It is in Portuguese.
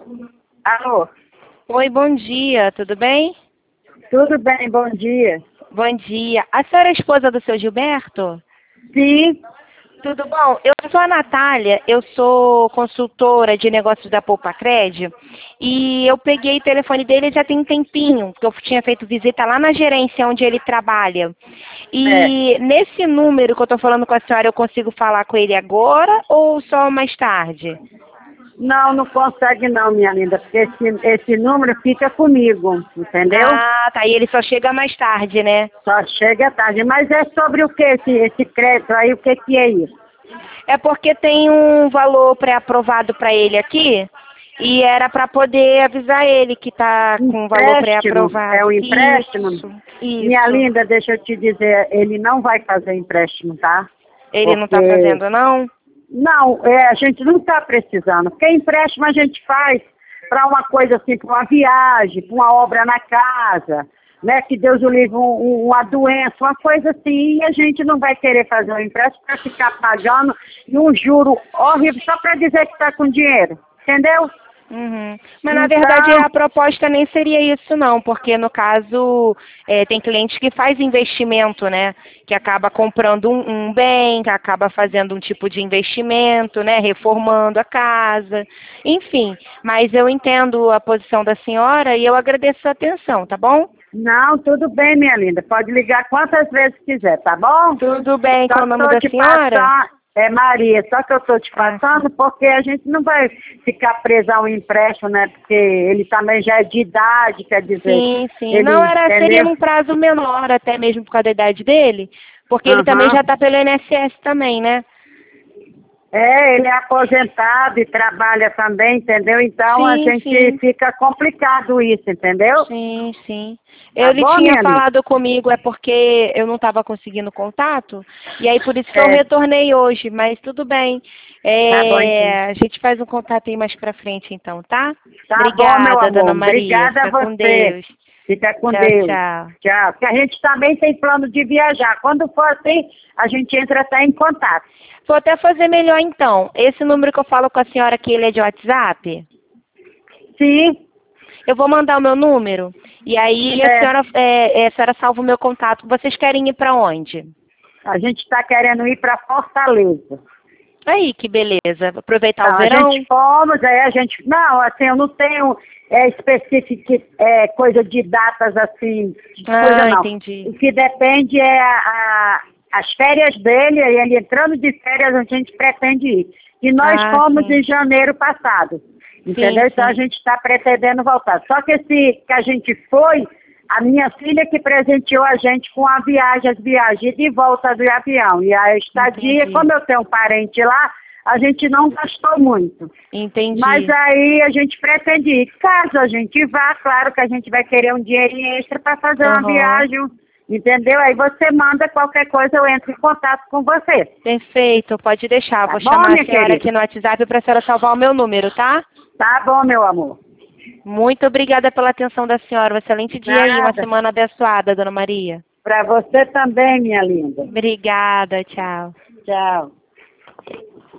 Alô? Oi, bom dia, tudo bem? Tudo bem, bom dia. Bom dia. A senhora é esposa do seu Gilberto? Sim, Tudo bom? Eu sou a Natália, eu sou consultora de negócios da Poupa Cred e eu peguei o telefone dele já tem um tempinho, porque eu tinha feito visita lá na gerência onde ele trabalha. é. E nesse número que eu estou falando com a senhora, eu consigo falar com ele agora ou só mais tarde? Não, não consegue não, minha linda, porque esse número fica comigo, entendeu? Ah, tá. E ele só chega mais tarde, né? Só chega tarde. Mas é sobre o que esse crédito aí, o que que é isso? É porque tem um valor pré-aprovado para ele aqui e era para poder avisar ele que está com um valor Empréstimo? É pré-aprovado. um empréstimo? Isso, Minha isso. linda, deixa eu te dizer, ele não vai fazer empréstimo, tá? Ele não está Porque, fazendo, não? não, a gente não está precisando, porque empréstimo a gente faz para uma coisa assim, para uma viagem, para uma obra na casa, né? Que Deus o livre, uma doença, uma coisa assim, e a gente não vai querer fazer um empréstimo para ficar pagando e um juro horrível só para dizer que está com dinheiro, entendeu? Uhum. Mas na verdade Então, a proposta nem seria isso não, porque no caso tem cliente que faz investimento, né? Que acaba comprando um bem, que acaba fazendo um tipo de investimento, né? Reformando a casa, enfim. Mas eu entendo a posição da senhora e eu agradeço a atenção, tá bom? não, tudo bem, minha linda, pode ligar quantas vezes quiser, tá bom? Tudo bem, Só qual o que nome estou da te senhora? passando, é Maria, só que eu estou te Ah, sim. passando porque a gente não vai ficar presa a um empréstimo, né? Porque ele também já é de idade, quer dizer, Sim, sim. Não, ele, seria entendeu? num prazo menor, até mesmo por causa da idade dele, porque ele também Aham. já está pelo INSS também, né? É, ele é aposentado e trabalha também, entendeu? Então a Sim, gente sim. fica complicado isso, entendeu? Sim, sim. Tá Ele bom, tinha minha linda? falado comigo, é porque eu não estava conseguindo contato, e aí por isso que eu É, retornei hoje, mas tudo bem. tá bom então. A gente faz um contato aí mais pra frente, então, tá? Tá bom, meu Obrigada, amor. dona Maria. Obrigada a Fica com você. Deus. Fica com Tchau, Deus. tchau. Tchau. Porque a gente também tem plano de viajar. Quando for assim, a gente entra até em contato. Vou até fazer melhor então. Esse número que eu falo com a senhora aqui, ele é de WhatsApp? Sim, Eu vou mandar o meu número, e aí é. a senhora salva o meu contato. Vocês querem ir para onde? A gente está querendo ir para Fortaleza. Aí, que beleza. Aproveitar o Então, a gente verão? fomos, aí a gente. Não, assim, eu não tenho específico, coisa de datas assim, de coisa Ah, não. entendi. O que depende é as férias dele, aí ele entrando de férias, a gente pretende ir. E nós Ah, fomos sim. em janeiro passado, Sim, entendeu? Então a sim. gente está pretendendo voltar. Só que esse que a gente foi, a minha filha que presenteou a gente com a viagem, as viagens de volta do avião. E a estadia, Entendi. como eu tenho um parente lá, a gente não gastou muito. Mas Entendi. aí a gente pretende ir. Caso a gente vá, claro que a gente vai querer um dinheirinho extra para fazer uma Aham. viagem, entendeu? Aí você manda qualquer coisa, eu entro em contato com você. Perfeito, pode deixar. Tá Vou bom, chamar a minha senhora querida? aqui no WhatsApp para a senhora salvar o meu número, tá? Tá bom, meu amor. Muito obrigada pela atenção da senhora. Um excelente dia aí, uma Nada. semana abençoada, dona Maria. Para você também, minha linda. Obrigada, tchau. Tchau.